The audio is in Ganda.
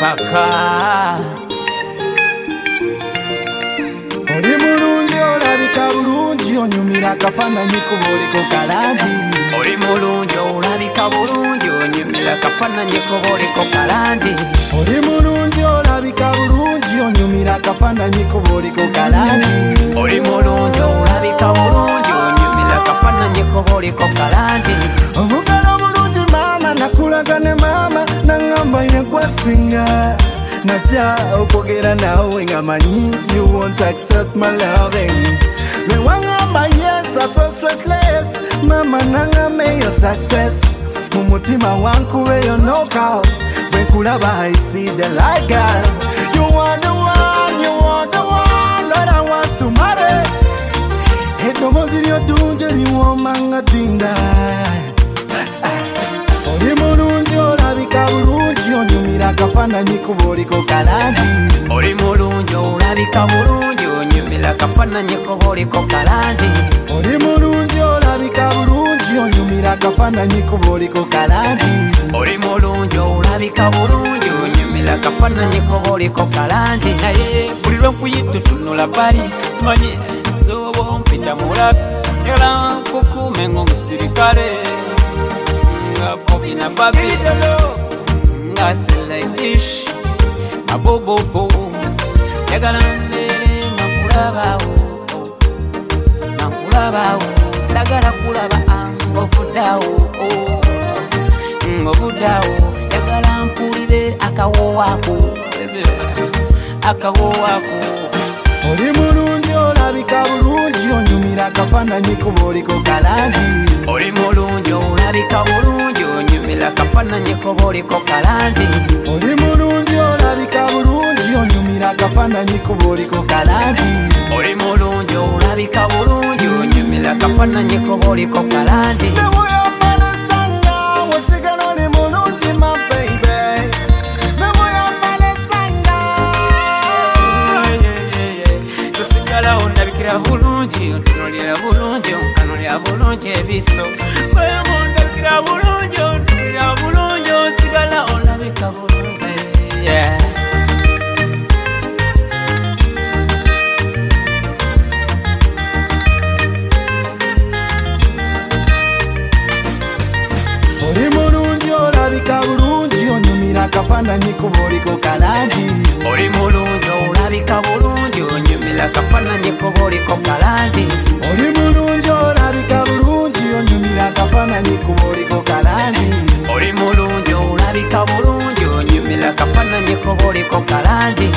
kaka. Oli mulungi olabika bulungi onyumira akafaananyi kubuliko kalangi. Oli mulungi olabika bulungi onyumira akafaananyi kubuliko kalangi. Oli mulungi olabika bulungi onyumira akafaananyi kubuliko kalangi. Oli mulungi olabika bulungi onyumira akafaananyi kubuliko kalangi. Obugalo bulungi maama nakulaga ne maama nangamba yegwasinga. Naja okwogera nawe nga manyi you won't accept my loving. Me wangamba yes I feel stressless. Mama nangamba your success. Mumutima wankube yo knockout. When kulaba I see the light girl. You are the one, you are the one that I want to marry. Edomozi lyodunje liwomanga dinda. Oli mulungi olabika bulungi onyumira akafaananyi kubuliko kalangi. Oli mulungi olabika bulungi onyumira akafaananyi kubuliko kalangi. Oli mulungi olabika bulungi onyumira akafaananyi kubuliko kalangi. Oli mulungi olabika bulungi onyumira akafaananyi kubuliko kalangi. Naye buli lwe nkuyita otunula bali simanyi nzoba ompita mulabi era nkukuume ng'omusirikale nga Bobby na Babidolo nga Selaish abobobo yagala mbeere nakulabawo sagala kulaba ng'ovuddawo yagala mpulire akawowaako. Oli mulungi olabika bulungi onyumira akafaananyi kubuliko kalangi. Oli mulungi olabika bulungi onyumira akafaananyi kubuliko kalangi. Oli mulungi olabika bulungi onyumira akafaananyi kubuliko kalangi. Oli mulungi olabika bulungi onyumira akafaananyi kubuliko kalangi. Bulungi ontunulira bulungi onkanulira bulungi ebiso ndabikira bulungi ontunulira bulungi osigala olabika bulungi. Oli mulungi olabika bulungi onyumira akafaananyi kubuliko kalangi. Oli mulungi olabika bulungi onyumira akafaananyi kubuliko kalangi. Oli mulungi olabika bulungi onyumira akafaananyi kubuliko kalangi. Oli mulungi olabika bulungi onyumira akafaananyi kubuliko kalangi.